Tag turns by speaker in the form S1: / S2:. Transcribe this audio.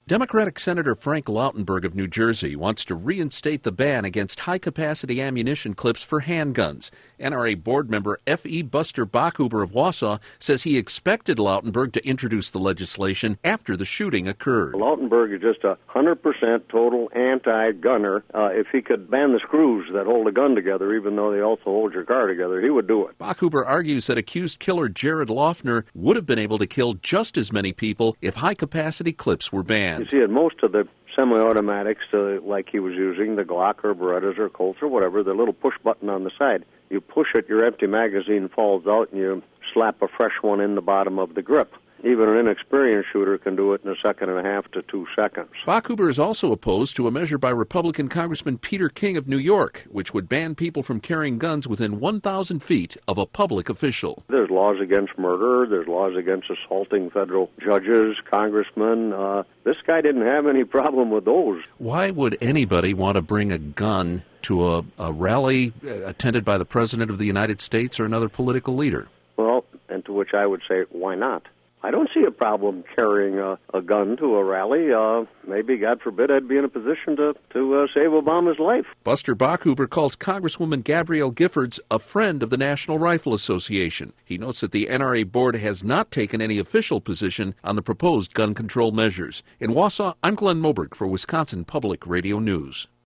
S1: Democratic Senator Frank Lautenberg of New Jersey wants to reinstate the ban against high-capacity ammunition clips for handguns. NRA board member F.E. Buster Bachhuber of Wausau says he expected Lautenberg to introduce the legislation after the shooting occurred.
S2: Lautenberg is just 100% total anti-gunner. If he could ban the screws that hold a gun together, even though they also hold your car together, he would do it.
S1: Bachhuber argues that accused killer Jared Loughner would have been able to kill just as many people if high-capacity clips were banned.
S2: You see, in most of the semi-automatics, like he was using, the Glock or Berettas or Colts or whatever, the little push button on the side. You push it, your empty magazine falls out, and you slap a fresh one in the bottom of the grip. Even an inexperienced shooter can do it in 1.5 to 2 seconds.
S1: Bachhuber is also opposed to a measure by Republican Congressman Peter King of New York, which would ban people from carrying guns within 1,000 feet of a public official.
S2: There's laws against murder. There's laws against assaulting federal judges, congressmen. This guy didn't have any problem with those.
S1: Why would anybody want to bring a gun to a rally attended by the President of the United States or another political leader?
S2: Well, and to which I would say, why not? I don't see a problem carrying a gun to a rally. Maybe, God forbid, I'd be in a position to save Obama's life.
S1: Buster Bachhuber calls Congresswoman Gabrielle Giffords a friend of the National Rifle Association. He notes that the NRA board has not taken any official position on the proposed gun control measures. In Wausau, I'm Glenn Moberg for Wisconsin Public Radio News.